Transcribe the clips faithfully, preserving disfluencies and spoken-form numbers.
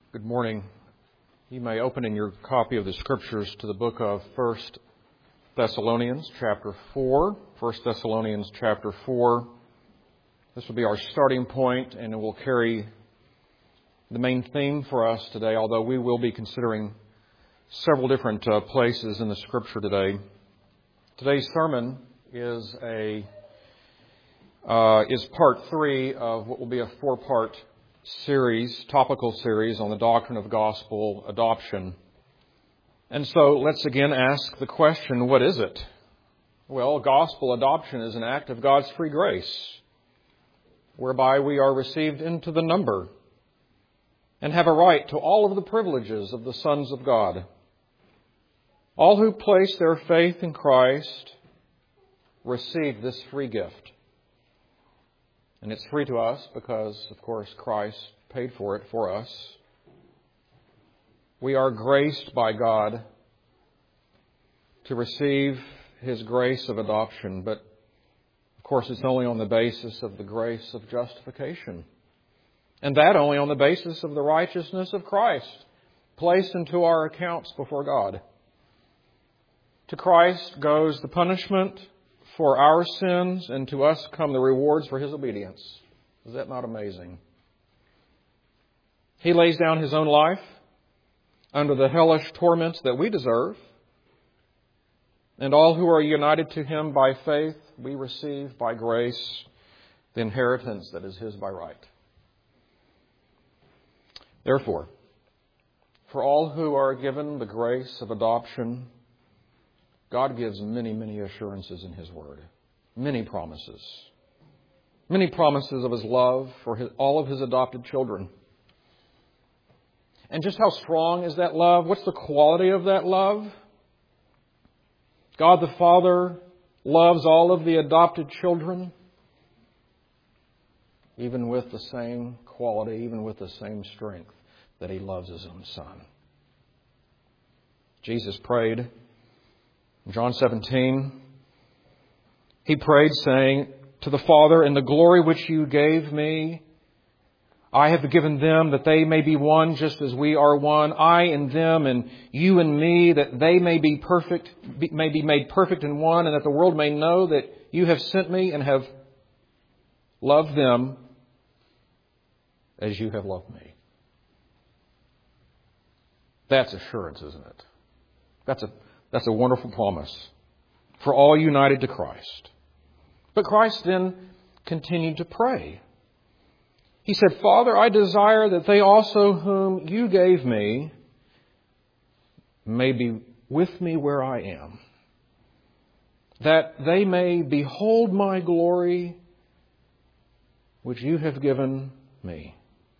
Good morning. You may open in your copy of the Scriptures to the book of First Thessalonians, chapter four. First Thessalonians, chapter four. This will be our starting point, and it will carry the main theme for us today, although we will be considering several different uh, places in the Scripture today. Today's sermon is a uh, is part three of what will be a four-part series, topical series on the doctrine of gospel adoption. And so let's again ask the question, what is it? Well, gospel adoption is an act of God's free grace, whereby we are received into the number and have a right to all of the privileges of the sons of God. All who place their faith in Christ receive this free gift. And it's free to us because, of course, Christ paid for it for us. We are graced by God to receive His grace of adoption, but, of course, it's only on the basis of the grace of justification. And that only on the basis of the righteousness of Christ placed into our accounts before God. To Christ goes the punishment for our sins, and to us come the rewards for His obedience. Is that not amazing? He lays down His own life under the hellish torments that we deserve. And all who are united to Him by faith, we receive by grace the inheritance that is His by right. Therefore, for all who are given the grace of adoption, God gives many, many assurances in His Word. Many promises. Many promises of His love for his, all of His adopted children. And just how strong is that love? What's the quality of that love? God the Father loves all of the adopted children, even with the same quality, even with the same strength that He loves His own Son. Jesus prayed in John seventeen, He prayed saying, "To the Father, in the glory which you gave me, I have given them that they may be one just as we are one, I in them and you in me, that they may be perfect, may be made perfect in one, and that the world may know that you have sent me and have loved them as you have loved me." That's assurance, isn't it? That's a That's a wonderful promise for all united to Christ. But Christ then continued to pray. He said, "Father, I desire that they also whom you gave me may be with me where I am, that they may behold my glory which you have given me."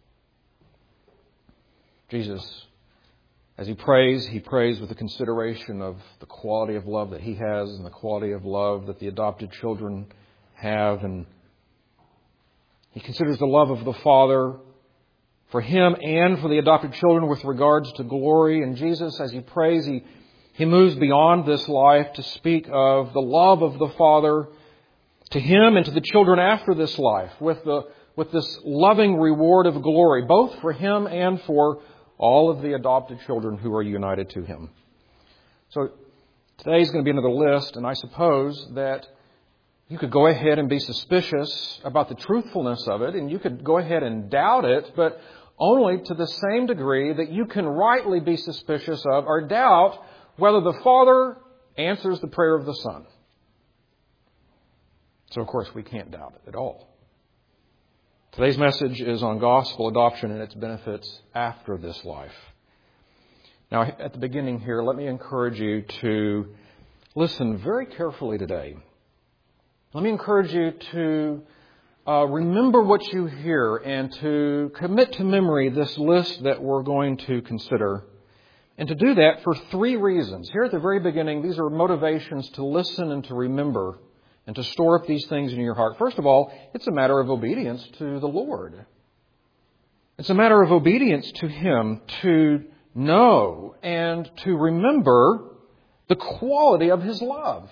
Jesus, as He prays, He prays with the consideration of the quality of love that He has and the quality of love that the adopted children have. And He considers the love of the Father for Him and for the adopted children with regards to glory. And Jesus, as He prays, He, he moves beyond this life to speak of the love of the Father to Him and to the children after this life with, the, with this loving reward of glory, both for Him and for all of the adopted children who are united to Him. So today is going to be another list, and I suppose that you could go ahead and be suspicious about the truthfulness of it, and you could go ahead and doubt it, but only to the same degree that you can rightly be suspicious of or doubt whether the Father answers the prayer of the Son. So, of course, we can't doubt it at all. Today's message is on gospel adoption and its benefits after this life. Now, at the beginning here, let me encourage you to listen very carefully today. Let me encourage you to uh, remember what you hear and to commit to memory this list that we're going to consider. And to do that for three reasons. Here at the very beginning, these are motivations to listen and to remember and to store up these things in your heart. First of all, it's a matter of obedience to the Lord. It's a matter of obedience to Him to know and to remember the quality of His love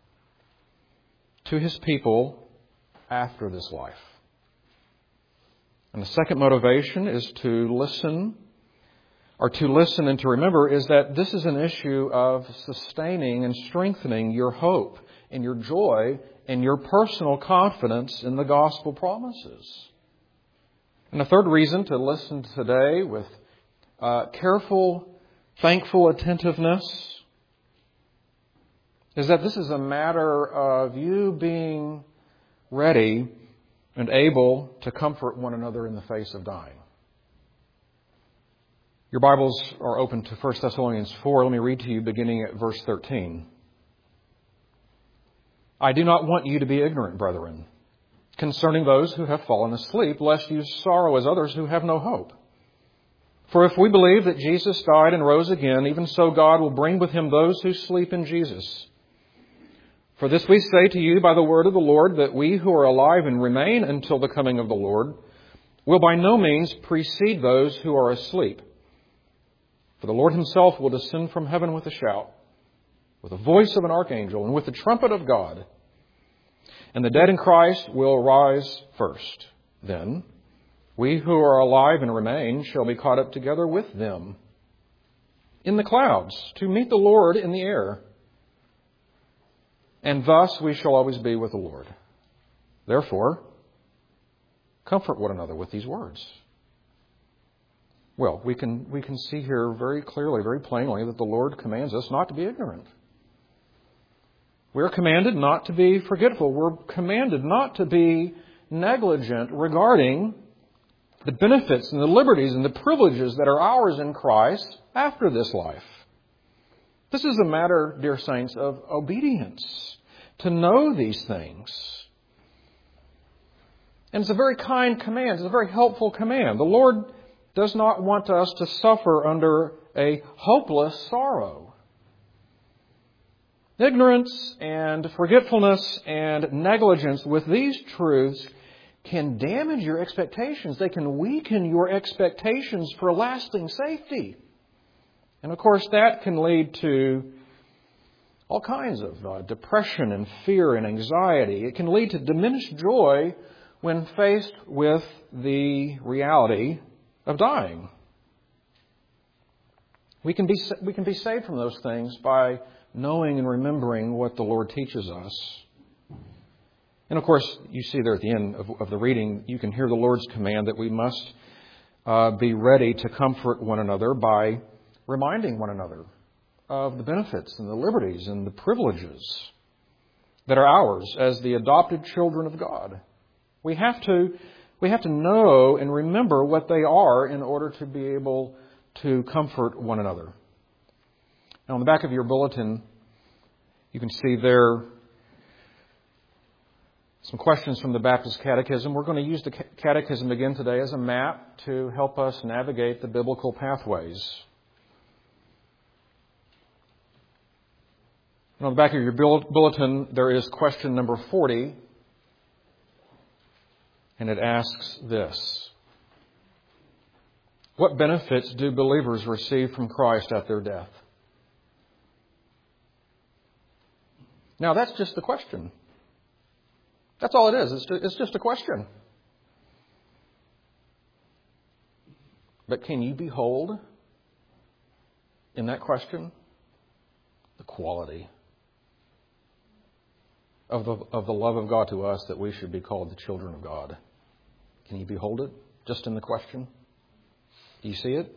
to His people after this life. And the second motivation is to listen are to listen and to remember is that this is an issue of sustaining and strengthening your hope and your joy and your personal confidence in the gospel promises. And a third reason to listen today with uh, careful, thankful attentiveness is that this is a matter of you being ready and able to comfort one another in the face of dying. Your Bibles are open to First Thessalonians four. Let me read to you beginning at verse thirteen. I do not want you to be ignorant, brethren, concerning those who have fallen asleep, lest you sorrow as others who have no hope. For if we believe that Jesus died and rose again, even so God will bring with him those who sleep in Jesus. For this we say to you by the word of the Lord, that we who are alive and remain until the coming of the Lord will by no means precede those who are asleep. For the Lord himself will descend from heaven with a shout, with the voice of an archangel, and with the trumpet of God. And the dead in Christ will rise first. Then we who are alive and remain shall be caught up together with them in the clouds to meet the Lord in the air. And thus we shall always be with the Lord. Therefore, comfort one another with these words. Well, we can we can see here very clearly, very plainly, that the Lord commands us not to be ignorant. We're commanded not to be forgetful. We're commanded not to be negligent regarding the benefits and the liberties and the privileges that are ours in Christ after this life. This is a matter, dear saints, of obedience, to know these things. And it's a very kind command. It's a very helpful command. The Lord does not want us to suffer under a hopeless sorrow. Ignorance and forgetfulness and negligence with these truths can damage your expectations. They can weaken your expectations for lasting safety. And of course, that can lead to all kinds of uh, depression and fear and anxiety. It can lead to diminished joy when faced with the reality of dying. We can be we can be saved from those things by knowing and remembering what the Lord teaches us. And of course, you see there at the end of, of the reading, you can hear the Lord's command that we must uh, be ready to comfort one another by reminding one another of the benefits and the liberties and the privileges that are ours as the adopted children of God. We have to we have to know and remember what they are in order to be able to comfort one another. Now, on the back of your bulletin, you can see there some questions from the Baptist Catechism. We're going to use the Catechism again today as a map to help us navigate the biblical pathways. And on the back of your bulletin, there is question number forty, and it asks this: what benefits do believers receive from Christ at their death? Now, that's just the question. That's all it is. It's just, it's just a question. But can you behold in that question the quality of the, of the love of God to us that we should be called the children of God? Can you behold it just in the question? Do you see it?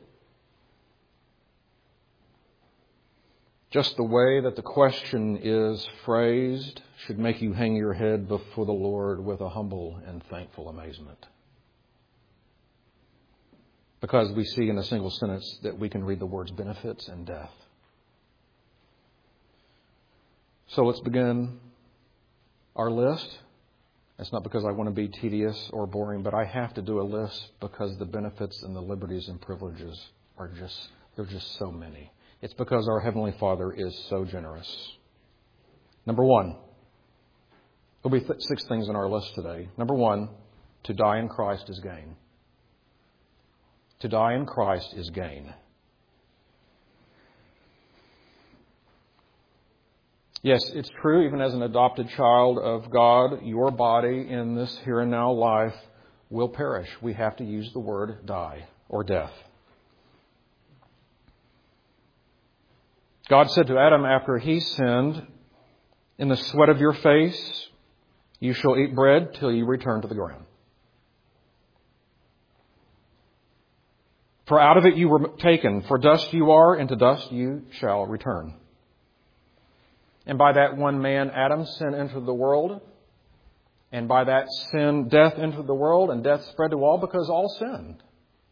Just the way that the question is phrased should make you hang your head before the Lord with a humble and thankful amazement. Because we see in a single sentence that we can read the words benefits and death. So let's begin our list. It's not because I want to be tedious or boring, but I have to do a list because the benefits and the liberties and privileges are just, they're just so many. It's because our Heavenly Father is so generous. Number one, there'll be th- six things on our list today. Number one, to die in Christ is gain. To die in Christ is gain. Yes, it's true, even as an adopted child of God, your body in this here and now life will perish. We have to use the word die or death. God said to Adam after he sinned, "In the sweat of your face you shall eat bread till you return to the ground. For out of it you were taken, for dust you are, and to dust you shall return." And by that one man, Adam, sin entered the world. And by that sin, death entered the world, and death spread to all because all sinned.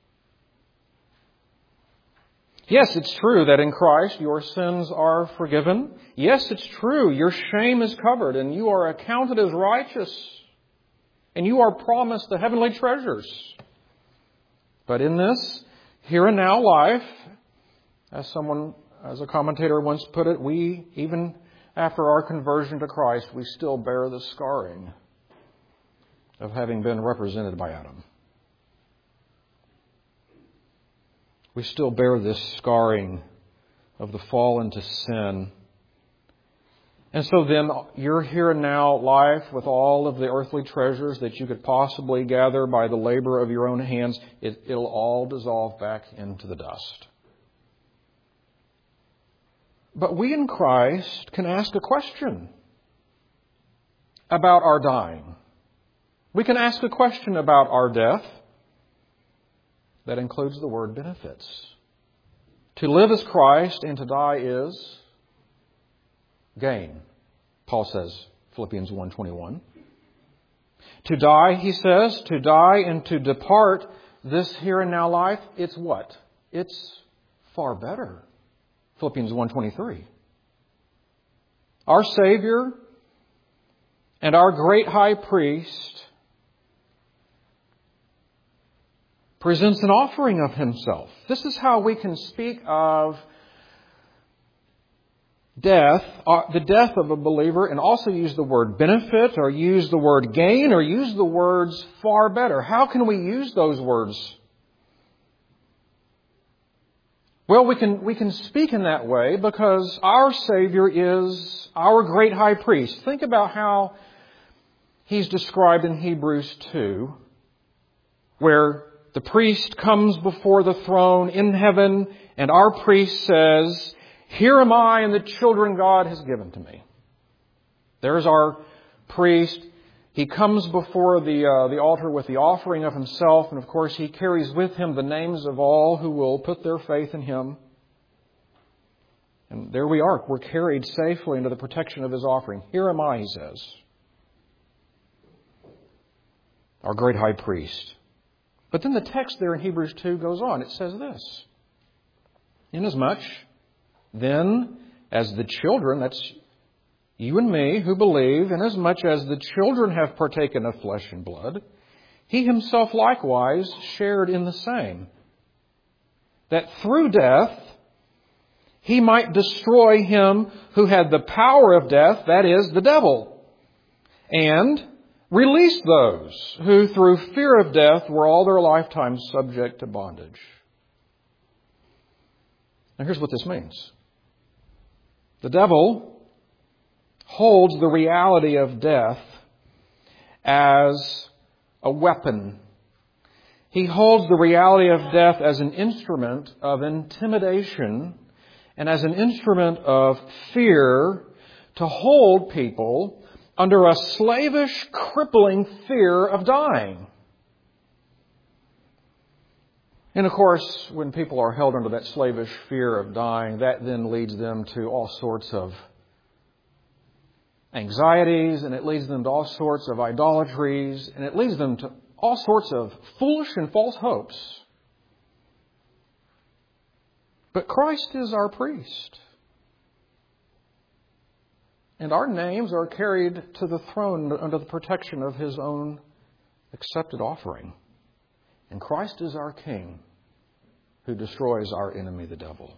Yes, it's true that in Christ your sins are forgiven. Yes, it's true your shame is covered and you are accounted as righteous. And you are promised the heavenly treasures. But in this here and now life, as someone, as a commentator once put it, we, even after our conversion to Christ, we still bear the scarring of having been represented by Adam. We still bear this scarring of the fall into sin. And so then your here and now life, with all of the earthly treasures that you could possibly gather by the labor of your own hands, it, it'll all dissolve back into the dust. But we in Christ can ask a question about our dying. We can ask a question about our death that includes the word benefits. To live as Christ and to die is gain, Paul says, Philippians one twenty-one. To die, he says, to die and to depart this here and now life, it's what? It's far better, Philippians one twenty-three. Our Savior and our great high priest presents an offering of himself. This is how we can speak of death, uh, the death of a believer, and also use the word benefit, or use the word gain, or use the words far better. How can we use those words? Well, we can, we can speak in that way because our Savior is our great high priest. Think about how he's described in Hebrews two, where the priest comes before the throne in heaven, and our priest says, "Here am I and the children God has given to me." There's our priest. He comes before the uh, the altar with the offering of himself, and of course he carries with him the names of all who will put their faith in him. And there we are. We're carried safely into the protection of his offering. "Here am I," he says. Our great high priest. But then the text there in Hebrews two goes on. It says this: "Inasmuch then as the children," that's you and me who believe, "inasmuch as the children have partaken of flesh and blood, he himself likewise shared in the same, that through death he might destroy him who had the power of death, that is, the devil, and release those who through fear of death were all their lifetime subject to bondage." Now here's what this means. The devil holds the reality of death as a weapon. He holds the reality of death as an instrument of intimidation and as an instrument of fear to hold people under a slavish, crippling fear of dying. And of course, when people are held under that slavish fear of dying, that then leads them to all sorts of anxieties, and it leads them to all sorts of idolatries, and it leads them to all sorts of foolish and false hopes. But Christ is our priest. And our names are carried to the throne under the protection of his own accepted offering. And Christ is our King who destroys our enemy, the devil.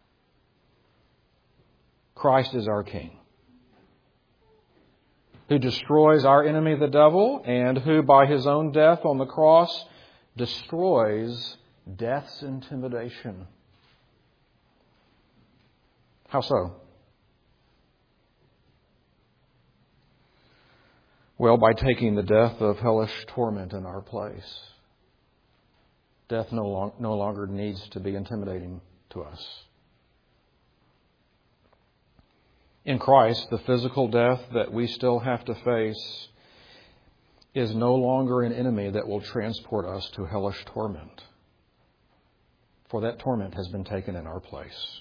Christ is our King who destroys our enemy, the devil, and who by his own death on the cross destroys death's intimidation. How so? Well, by taking the death of hellish torment in our place. Death no, long, no longer needs to be intimidating to us. In Christ, the physical death that we still have to face is no longer an enemy that will transport us to hellish torment. For that torment has been taken in our place.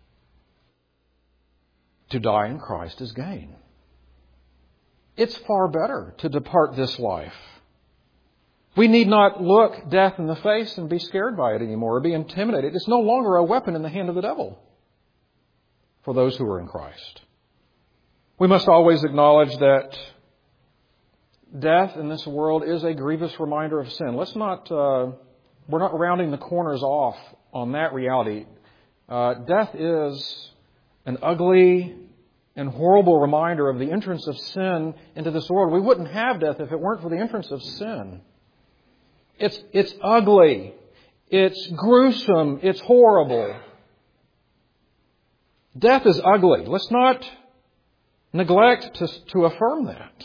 To die in Christ is gain. It's far better to depart this life. We need not look death in the face and be scared by it anymore or be intimidated. It's no longer a weapon in the hand of the devil for those who are in Christ. We must always acknowledge that death in this world is a grievous reminder of sin. Let's not, uh, we're not rounding the corners off on that reality. Uh, death is an ugly and horrible reminder of the entrance of sin into this world. We wouldn't have death if it weren't for the entrance of sin. It's, it's ugly. It's gruesome. It's horrible. Death is ugly. Let's not neglect to, to affirm that.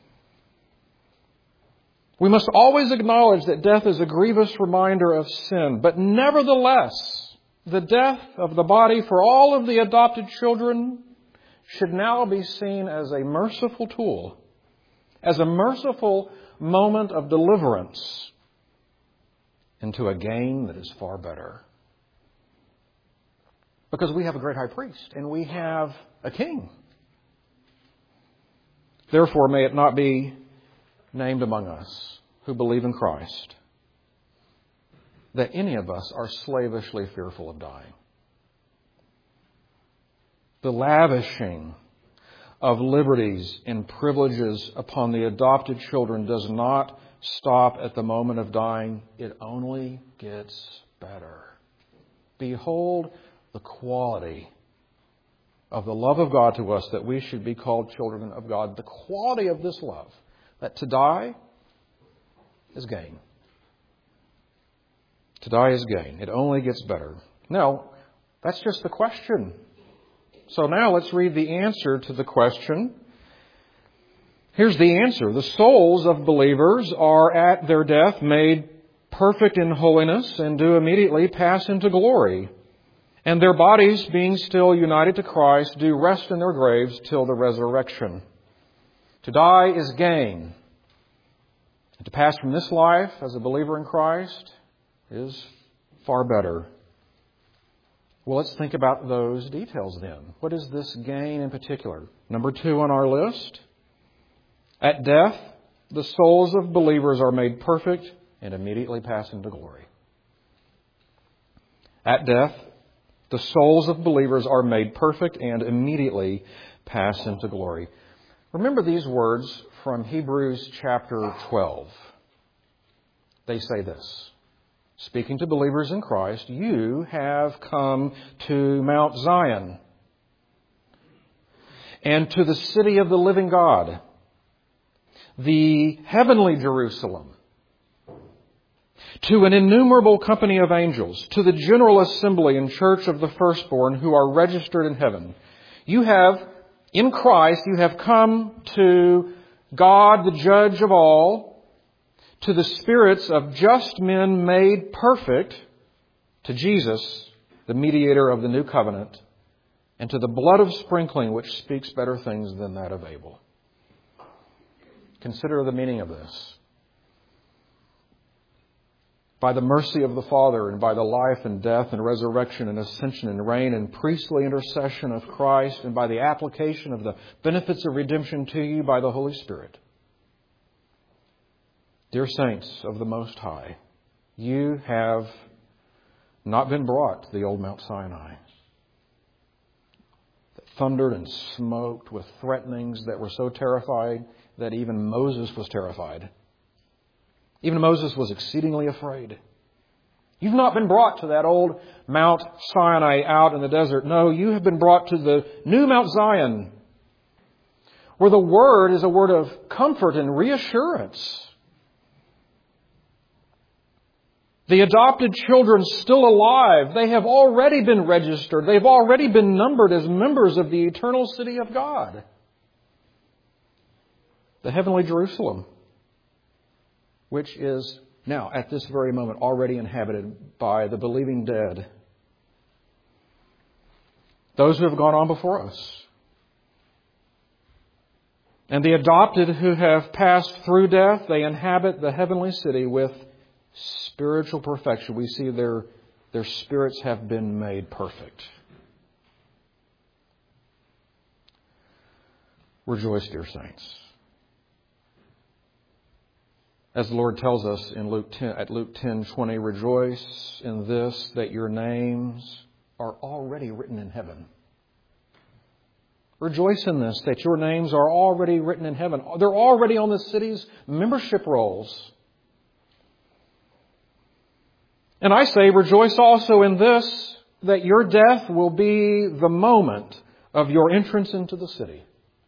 We must always acknowledge that death is a grievous reminder of sin. But nevertheless, the death of the body for all of the adopted children should now be seen as a merciful tool, as a merciful moment of deliverance into a gain that is far better. Because we have a great high priest and we have a king. Therefore, may it not be named among us who believe in Christ that any of us are slavishly fearful of dying. The lavishing of liberties and privileges upon the adopted children does not stop at the moment of dying. It only gets better. Behold the quality of the love of God to us, that we should be called children of God. The quality of this love, that to die is gain. To die is gain. It only gets better. Now, that's just the question. So now let's read the answer to the question. Here's the answer. The souls of believers are at their death made perfect in holiness and do immediately pass into glory. And their bodies, being still united to Christ, do rest in their graves till the resurrection. To die is gain. And to pass from this life as a believer in Christ is far better. Well, let's think about those details then. What is this gain in particular? Number two on our list. At death, the souls of believers are made perfect and immediately pass into glory. At death, the souls of believers are made perfect and immediately pass into glory. Remember these words from Hebrews chapter twelve. They say this. Speaking to believers in Christ, you have come to Mount Zion and to the city of the living God, the heavenly Jerusalem, to an innumerable company of angels, to the general assembly and church of the firstborn who are registered in heaven. You have, in Christ, you have come to God, the judge of all, to the spirits of just men made perfect, to Jesus, the mediator of the new covenant, and to the blood of sprinkling which speaks better things than that of Abel. Consider the meaning of this. By the mercy of the Father, and by the life and death and resurrection and ascension and reign and priestly intercession of Christ, and by the application of the benefits of redemption to you by the Holy Spirit. Dear saints of the Most High, you have not been brought to the old Mount Sinai that thundered and smoked with threatenings that were so terrifying that even Moses was terrified. Even Moses was exceedingly afraid. You've not been brought to that old Mount Sinai out in the desert. No, you have been brought to the new Mount Zion, where the Word is a word of comfort and reassurance. The adopted children still alive, they have already been registered. They've already been numbered as members of the eternal city of God, the heavenly Jerusalem, which is now, at this very moment, already inhabited by the believing dead. Those who have gone on before us. And the adopted who have passed through death, they inhabit the heavenly city with spiritual perfection. We see their, their spirits have been made perfect. Rejoice, dear saints. As the Lord tells us in Luke ten, at Luke ten twenty, rejoice in this, that your names are already written in heaven. Rejoice in this, that your names are already written in heaven. They're already on the city's membership rolls. And I say, rejoice also in this, that your death will be the moment of your entrance into the city.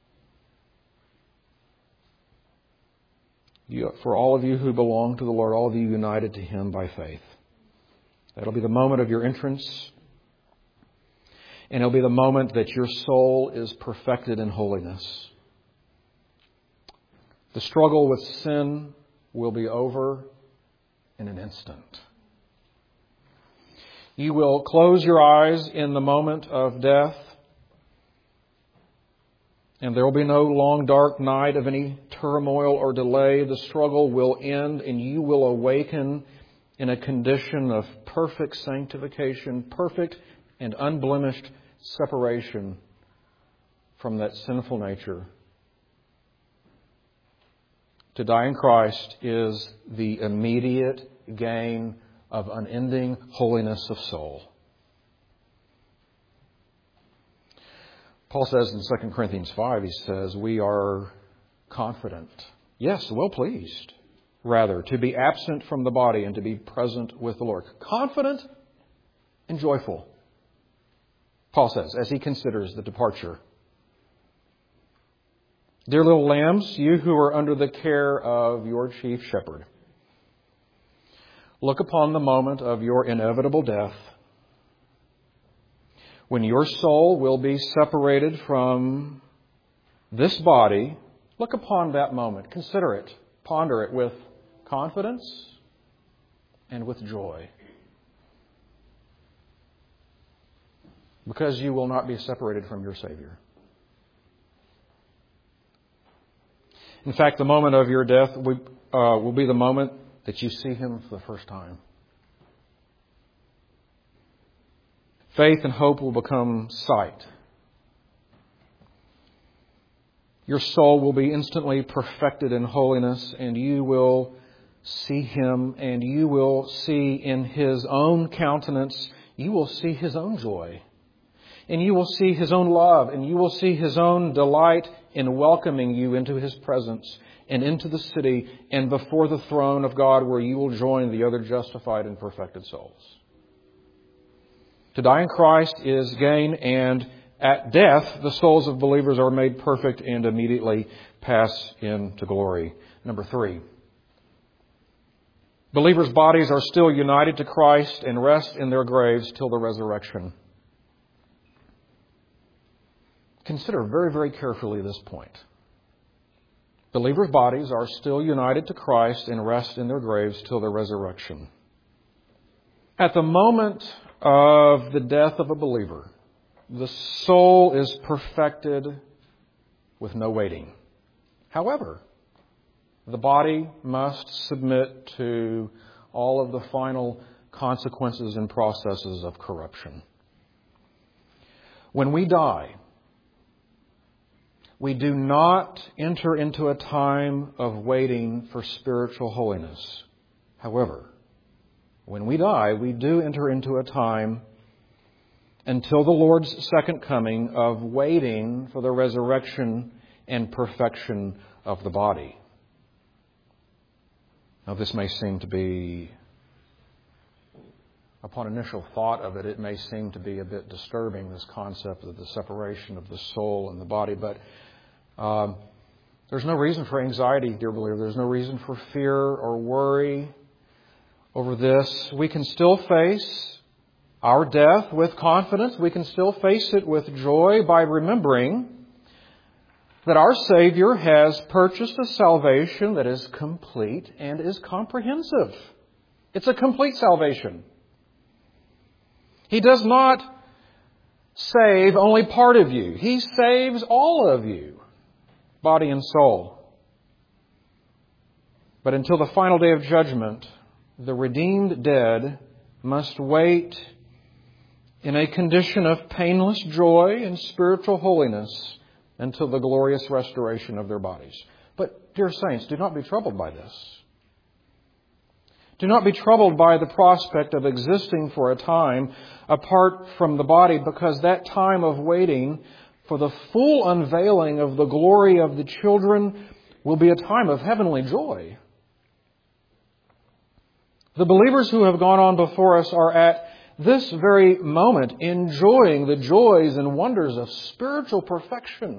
You, for all of you who belong to the Lord, all of you united to Him by faith. That'll be the moment of your entrance. And it'll be the moment that your soul is perfected in holiness. The struggle with sin will be over in an instant. You will close your eyes in the moment of death, and there will be no long dark night of any turmoil or delay. The struggle will end, and you will awaken in a condition of perfect sanctification, perfect and unblemished separation from that sinful nature. To die in Christ is the immediate gain of unending holiness of soul. Paul says in Second Corinthians five, he says, we are confident, yes, well pleased, rather, to be absent from the body and to be present with the Lord. Confident and joyful, Paul says, as he considers the departure. Dear little lambs, you who are under the care of your chief shepherd, look upon the moment of your inevitable death, when your soul will be separated from this body. Look upon that moment. Consider it. Ponder it with confidence and with joy. Because you will not be separated from your Savior. In fact, the moment of your death will, uh, will be the moment that you see Him for the first time. Faith and hope will become sight. Your soul will be instantly perfected in holiness, and you will see Him, and you will see in His own countenance, you will see His own joy. And you will see His own love, and you will see His own delight in welcoming you into His presence and into the city and before the throne of God, where you will join the other justified and perfected souls. To die in Christ is gain, and at death, the souls of believers are made perfect and immediately pass into glory. Number three, believers' bodies are still united to Christ and rest in their graves till the resurrection. Consider very, very carefully this point. Believers' bodies are still united to Christ and rest in their graves till the resurrection. At the moment of the death of a believer, the soul is perfected with no waiting. However, the body must submit to all of the final consequences and processes of corruption. When we die, we do not enter into a time of waiting for spiritual holiness. However, when we die, we do enter into a time until the Lord's second coming of waiting for the resurrection and perfection of the body. Now, this may seem to be, upon initial thought of it, it may seem to be a bit disturbing, this concept of the separation of the soul and the body. But um, there's no reason for anxiety, dear believer. There's no reason for fear or worry over this. We can still face our death with confidence. We can still face it with joy by remembering that our Savior has purchased a salvation that is complete and is comprehensive. It's a complete salvation. He does not save only part of you. He saves all of you. body and soul. But until the final day of judgment, the redeemed dead must wait in a condition of painless joy and spiritual holiness until the glorious restoration of their bodies. But, dear saints, do not be troubled by this. Do not be troubled by the prospect of existing for a time apart from the body, because that time of waiting for the full unveiling of the glory of the children will be a time of heavenly joy. The believers who have gone on before us are at this very moment enjoying the joys and wonders of spiritual perfection.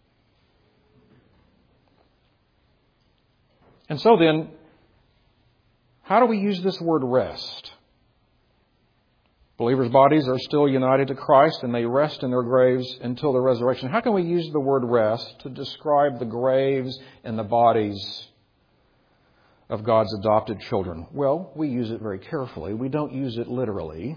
And so then, how do we use this word rest? Believers' bodies are still united to Christ and they rest in their graves until the resurrection. How can we use the word rest to describe the graves and the bodies of God's adopted children? Well, we use it very carefully. We don't use it literally,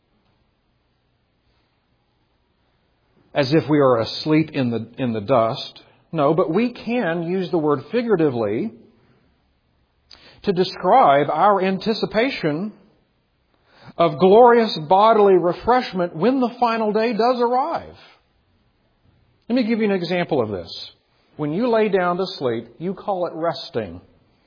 as if we are asleep in the, in the dust. No, but we can use the word figuratively to describe our anticipation of glorious bodily refreshment when the final day does arrive. Let me give you an example of this. When you lay down to sleep, you call it resting.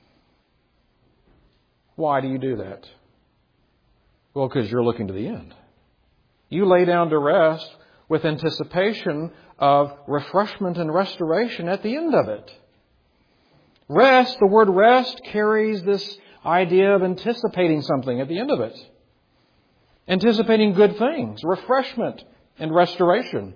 Why do you do that? Well, because you're looking to the end. You lay down to rest with anticipation of refreshment and restoration at the end of it. Rest, the word rest, carries this idea of anticipating something at the end of it. Anticipating good things, refreshment and restoration.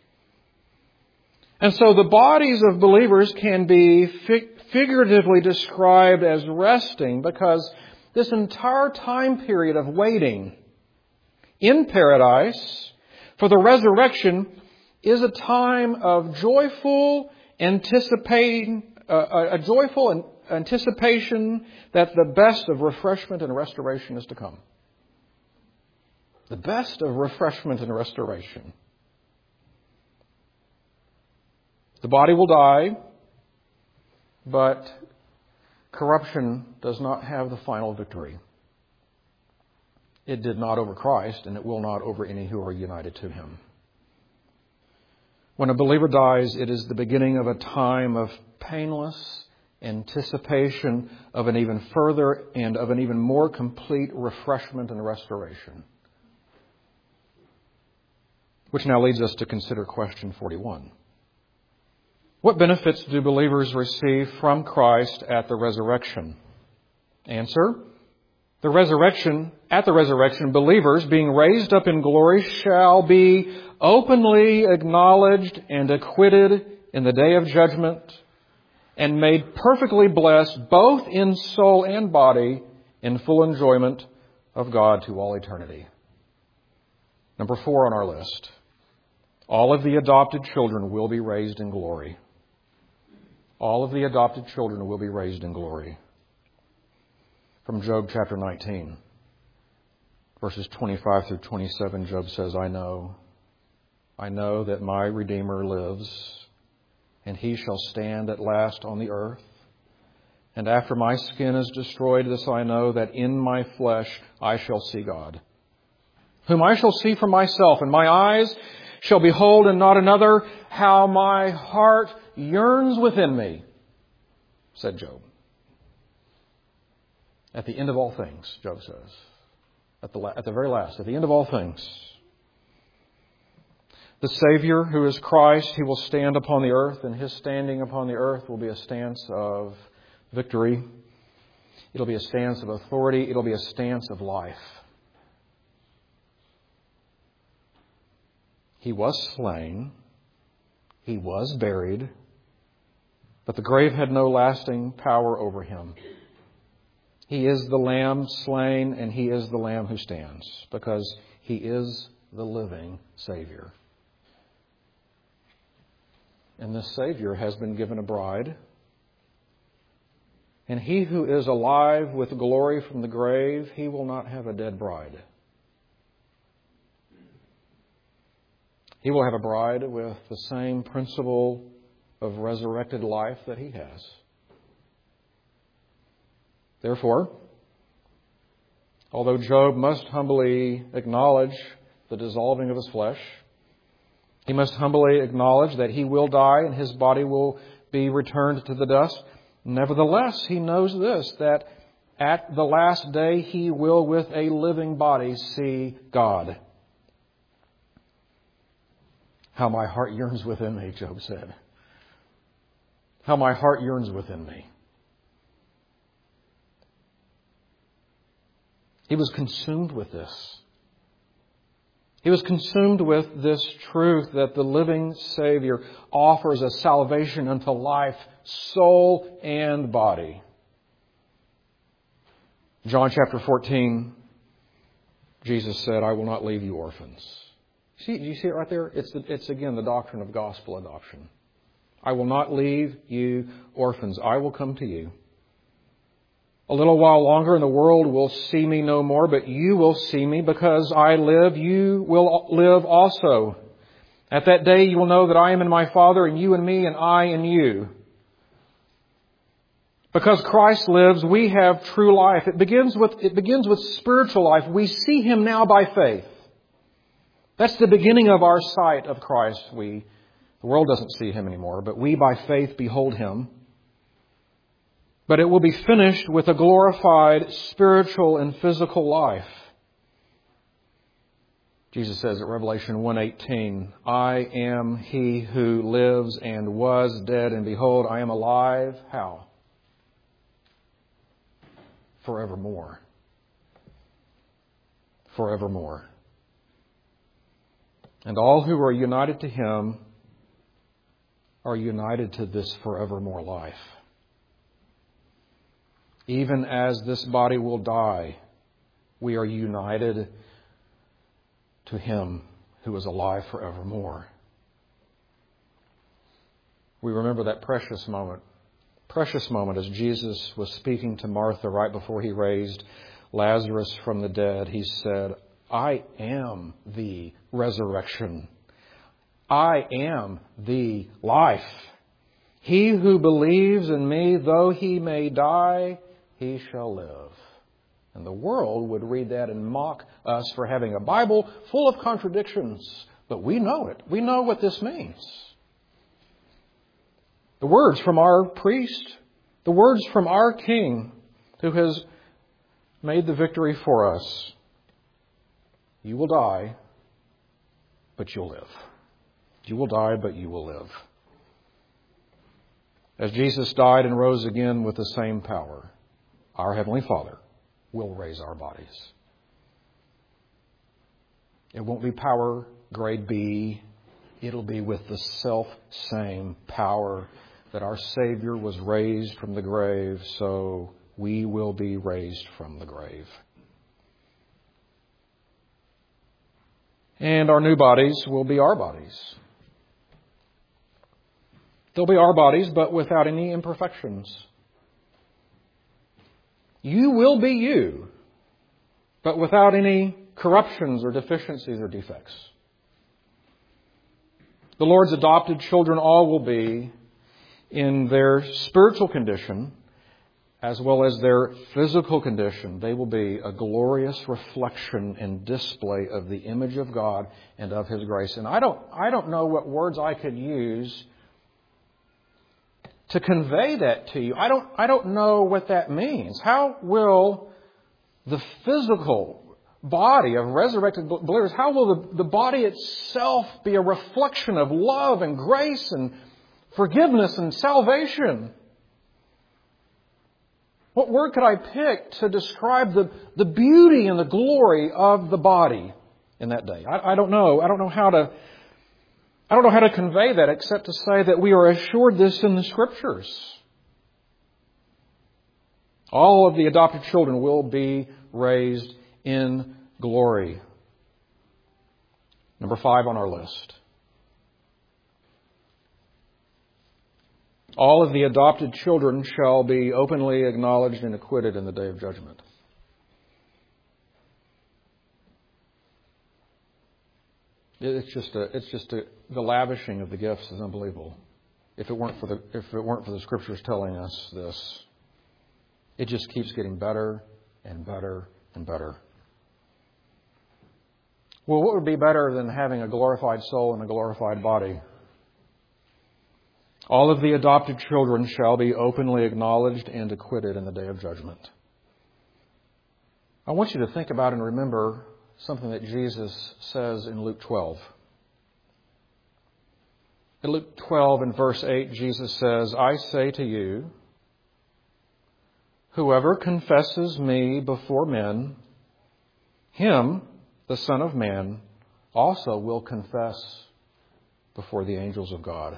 And so the bodies of believers can be fig- figuratively described as resting, because this entire time period of waiting in paradise for the resurrection is a time of joyful anticipating, uh, a joyful anticipation that the best of refreshment and restoration is to come. The best of refreshment and restoration. The body will die, but corruption does not have the final victory. It did not over Christ, and it will not over any who are united to Him. When a believer dies, it is the beginning of a time of painless anticipation of an even further and of an even more complete refreshment and restoration. Which now leads us to consider question forty-one. What benefits do believers receive from Christ at the resurrection? Answer: The resurrection, at the resurrection, believers being raised up in glory shall be openly acknowledged and acquitted in the day of judgment, and made perfectly blessed both in soul and body in full enjoyment of God to all eternity. Number four on our list. All of the adopted children will be raised in glory. All of the adopted children will be raised in glory. From Job chapter nineteen, verses twenty-five through twenty-seven, Job says, I know, I know that my Redeemer lives, and He shall stand at last on the earth. And after my skin is destroyed, this I know, that in my flesh I shall see God, whom I shall see for myself, and my eyes shall behold and not another. How my heart yearns within me, said Job. At the end of all things, Job says. At the, la- at the very last, at the end of all things. The Savior, who is Christ, He will stand upon the earth, and His standing upon the earth will be a stance of victory. It'll be a stance of authority. It'll be a stance of life. He was slain. He was buried. But the grave had no lasting power over Him. He is the Lamb slain, and He is the Lamb who stands, because He is the living Savior. And this Savior has been given a bride. And He who is alive with glory from the grave, He will not have a dead bride. He will have a bride with the same principle of resurrected life that He has. Therefore, although Job must humbly acknowledge the dissolving of his flesh, he must humbly acknowledge that he will die and his body will be returned to the dust. Nevertheless, he knows this, that at the last day he will with a living body see God. How my heart yearns within me, Job said. How my heart yearns within me. He was consumed with this. He was consumed with this truth that the living Savior offers a salvation unto life, soul, and body. John chapter fourteen, Jesus said, I will not leave you orphans. See, do you see it right there? It's, the, it's again the doctrine of gospel adoption. I will not leave you orphans. I will come to you. A little while longer and the world will see me no more, but you will see me. Because I live, you will live also. At that day you will know that I am in my Father, and you in me, and I in you. Because Christ lives, we have true life. It begins with, it begins with spiritual life. We see Him now by faith. That's the beginning of our sight of Christ. We, the world doesn't see Him anymore, but we by faith behold Him. But it will be finished with a glorified spiritual and physical life. Jesus says at Revelation one eighteen, I am He who lives and was dead, and behold, I am alive. How? Forevermore. Forevermore. And all who are united to Him are united to this forevermore life. Even as this body will die, we are united to Him who is alive forevermore. We remember that precious moment. Precious moment as Jesus was speaking to Martha right before He raised Lazarus from the dead. He said, I am the resurrection. I am the life. He who believes in me, though he may die, he shall live. And the world would read that and mock us for having a Bible full of contradictions. But we know it. We know what this means. The words from our priest, the words from our King who has made the victory for us. You will die, but you'll live. You will die, but you will live. As Jesus died and rose again with the same power, our Heavenly Father will raise our bodies. It won't be power grade B. It'll be with the self-same power that our Savior was raised from the grave, so we will be raised from the grave. And our new bodies will be our bodies. They'll be our bodies, but without any imperfections. You will be you, but without any corruptions or deficiencies or defects. The Lord's adopted children all will be in their spiritual condition as well as their physical condition. They will be a glorious reflection and display of the image of God and of His grace. And I don't, I don't know what words I could use to convey that to you. I don't, I don't know what that means. How will the physical body of resurrected believers, how will the, the body itself be a reflection of love and grace and forgiveness and salvation? What word could I pick to describe the, the beauty and the glory of the body in that day? I, I don't know. I don't know how to I don't know how to convey that except to say that we are assured this in the Scriptures. All of the adopted children will be raised in glory. Number five on our list. All of the adopted children shall be openly acknowledged and acquitted in the day of judgment. It's just a, it's just a, the lavishing of the gifts is unbelievable. if it weren't for the if it weren't for the Scriptures telling us this. It just keeps getting better and better and better. Well, what would be better than having a glorified soul and a glorified body? All of the adopted children shall be openly acknowledged and acquitted in the day of judgment. I want you to think about and remember something that Jesus says in Luke twelve. In Luke twelve and verse eight, Jesus says, I say to you, whoever confesses me before men, him, the Son of Man, also will confess before the angels of God.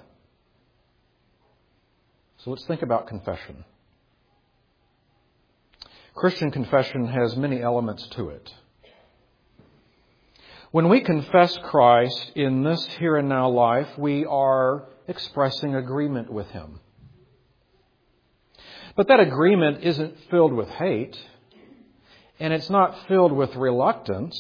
So let's think about confession. Christian confession has many elements to it. When we confess Christ in this here and now life, we are expressing agreement with Him. But that agreement isn't filled with hate, and it's not filled with reluctance,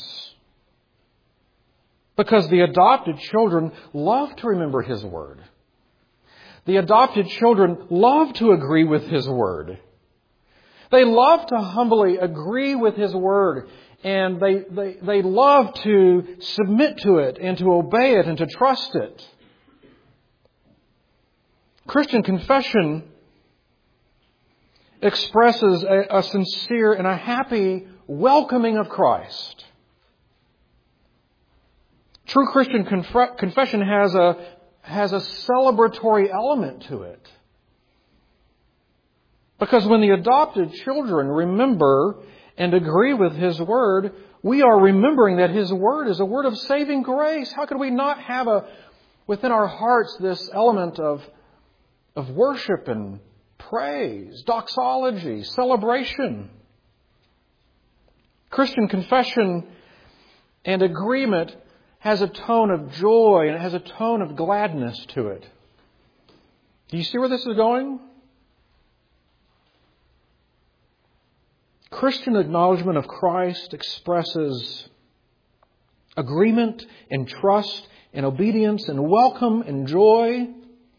because the adopted children love to remember His Word. The adopted children love to agree with His Word. They love to humbly agree with His Word, and they, they, they love to submit to it and to obey it and to trust it. Christian confession expresses a, a sincere and a happy welcoming of Christ. True Christian conf- confession has a, has a celebratory element to it. Because when the adopted children remember and agree with His Word, we are remembering that His Word is a word of saving grace. How could we not have a within our hearts this element of, of worship and praise, doxology, celebration? Christian confession and agreement has a tone of joy and it has a tone of gladness to it. Do you see where this is going? Christian acknowledgement of Christ expresses agreement and trust and obedience and welcome and joy.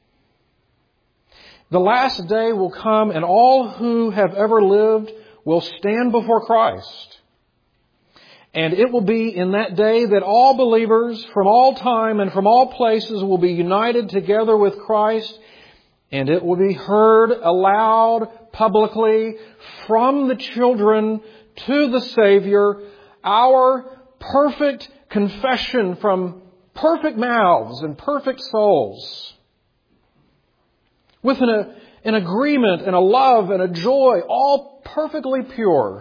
The last day will come and all who have ever lived will stand before Christ. And it will be in that day that all believers from all time and from all places will be united together with Christ. And it will be heard aloud, publicly, from the children to the Savior, our perfect confession from perfect mouths and perfect souls. With an, an agreement and a love and a joy, all perfectly pure.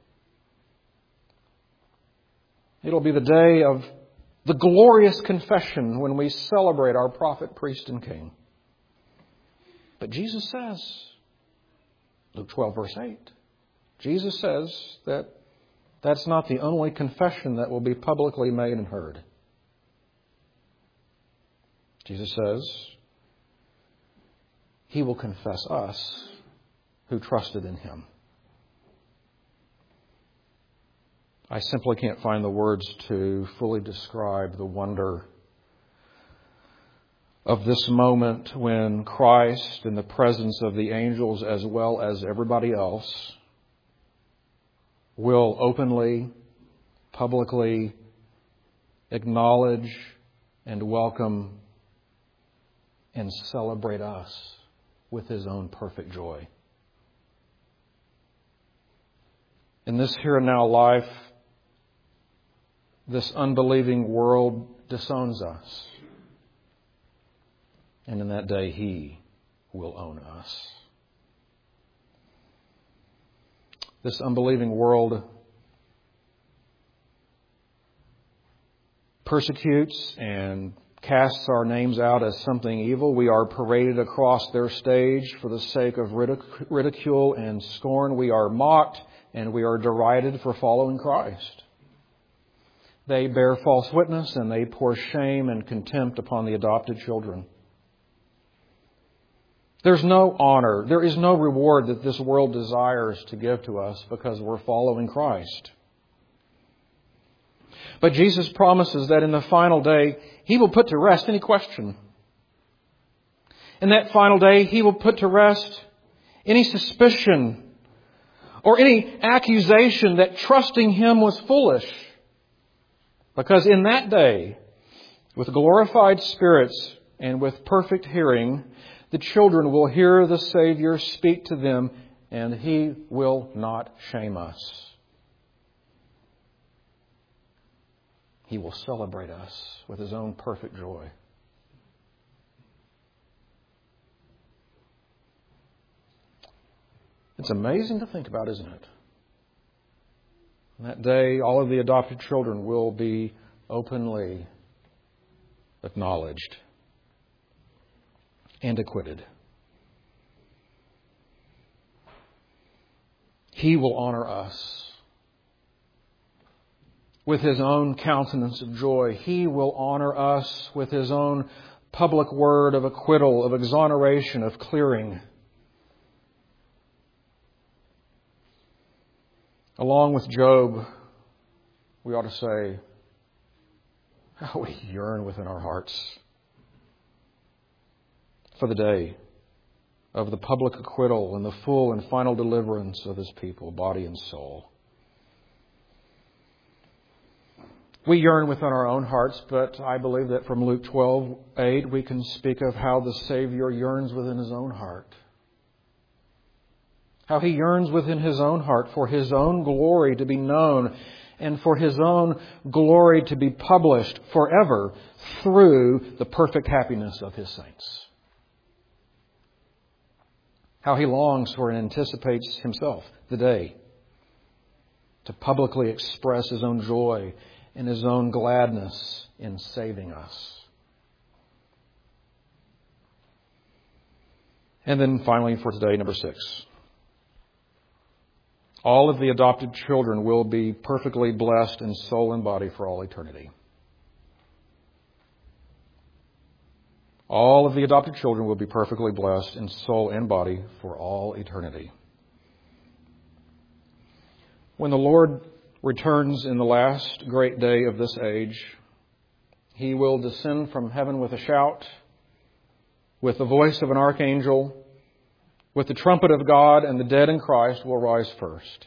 It'll be the day of the glorious confession when we celebrate our prophet, priest, and king. But Jesus says, Luke twelve, verse eight, Jesus says that that's not the only confession that will be publicly made and heard. Jesus says He will confess us who trusted in Him. I simply can't find the words to fully describe the wonder of this moment when Christ, in the presence of the angels as well as everybody else, will openly, publicly acknowledge and welcome and celebrate us with His own perfect joy. In this here and now life, this unbelieving world disowns us. And in that day, He will own us. This unbelieving world persecutes and casts our names out as something evil. We are paraded across their stage for the sake of ridic- ridicule and scorn. We are mocked and we are derided for following Christ. They bear false witness and they pour shame and contempt upon the adopted children. There's no honor, there is no reward that this world desires to give to us because we're following Christ. But Jesus promises that in the final day, He will put to rest any question. In that final day, He will put to rest any suspicion or any accusation that trusting Him was foolish. Because in that day, with glorified spirits and with perfect hearing, the children will hear the Savior speak to them, and He will not shame us. He will celebrate us with His own perfect joy. It's amazing to think about, isn't it? On that day, all of the adopted children will be openly acknowledged and acquitted. He will honor us with His own countenance of joy. He will honor us with His own public word of acquittal, of exoneration, of clearing. Along with Job, we ought to say, how we yearn within our hearts for the day of the public acquittal and the full and final deliverance of His people, body and soul. We yearn within our own hearts, but I believe that from Luke twelve eight we can speak of how the Savior yearns within His own heart. How He yearns within His own heart for His own glory to be known and for His own glory to be published forever through the perfect happiness of His saints. How He longs for and anticipates Himself the day to publicly express His own joy and His own gladness in saving us. And then finally for today, number six. All of the adopted children will be perfectly blessed in soul and body for all eternity. All of the adopted children will be perfectly blessed in soul and body for all eternity. When the Lord returns in the last great day of this age, He will descend from heaven with a shout, with the voice of an archangel, with the trumpet of God, and the dead in Christ will rise first.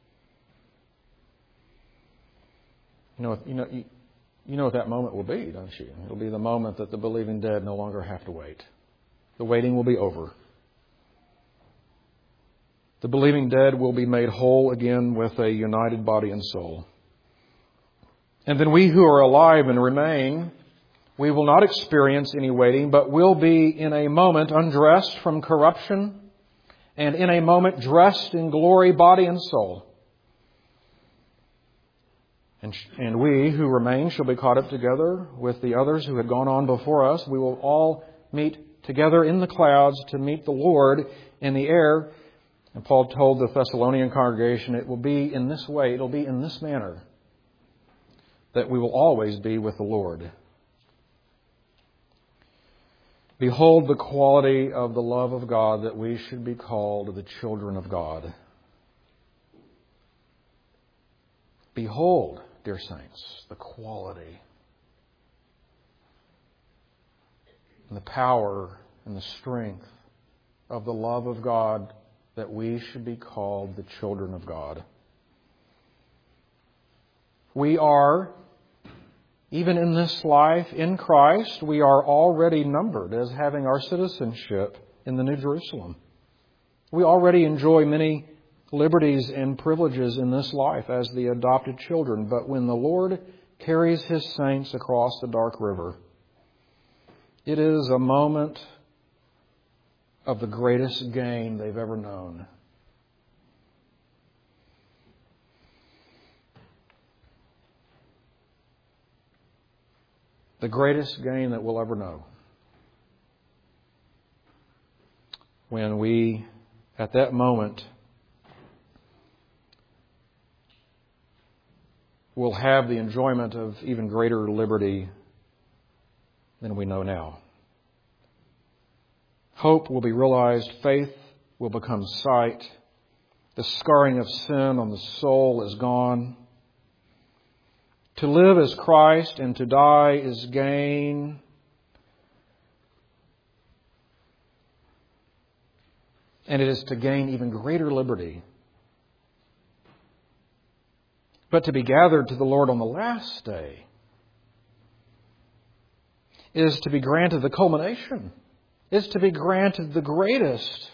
You know, you know, you, you know what that moment will be, don't you? It'll be the moment that the believing dead no longer have to wait. The waiting will be over. The believing dead will be made whole again with a united body and soul. And then we who are alive and remain, we will not experience any waiting, but will be in a moment undressed from corruption, and in a moment dressed in glory, body and soul. And, and we who remain shall be caught up together with the others who had gone on before us. We will all meet together in the clouds to meet the Lord in the air. And Paul told the Thessalonian congregation, it will be in this way, it will be in this manner, that we will always be with the Lord. Behold the quality of the love of God, that we should be called the children of God. Behold, dear saints, the quality and the power and the strength of the love of God, that we should be called the children of God. We are, even in this life, in Christ, we are already numbered as having our citizenship in the New Jerusalem. We already enjoy many liberties and privileges in this life as the adopted children. But when the Lord carries His saints across the dark river, it is a moment of the greatest gain they've ever known. The greatest gain that we'll ever know. When we, at that moment, will have the enjoyment of even greater liberty than we know now. Hope will be realized. Faith will become sight. The scarring of sin on the soul is gone. To live is Christ, and to die is gain. And it is to gain even greater liberty. But to be gathered to the Lord on the last day is to be granted the culmination, is to be granted the greatest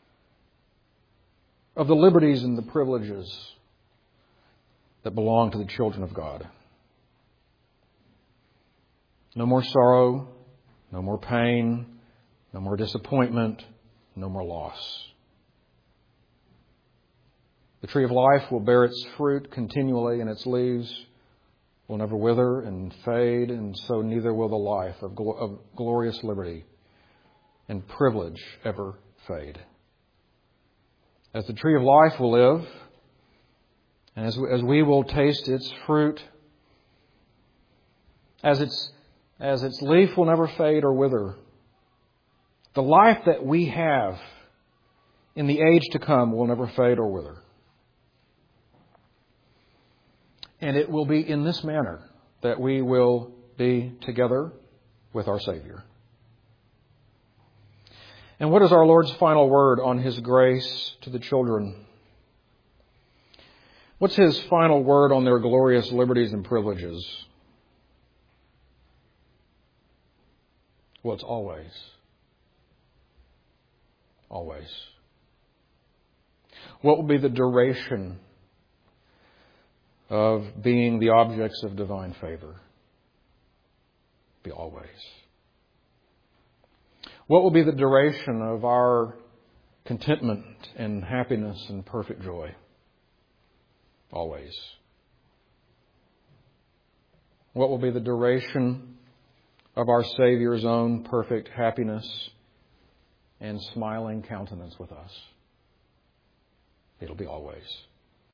of the liberties and the privileges that belong to the children of God. No more sorrow, no more pain, no more disappointment, no more loss. The tree of life will bear its fruit continually, and its leaves will never wither and fade, and so neither will the life of, gl- of glorious liberty and privilege ever fade. As the tree of life will live, and as we, as we will taste its fruit, as its as its leaf will never fade or wither, the life that we have in the age to come will never fade or wither. And it will be in this manner that we will be together with our Savior. And what is our Lord's final word on His grace to the children? What's His final word on their glorious liberties and privileges? Well, it's always. Always. What will be the duration of being the objects of divine favor? Be always. What will be the duration of our contentment and happiness and perfect joy? Always. What will be the duration of our Savior's own perfect happiness and smiling countenance with us? It'll be always.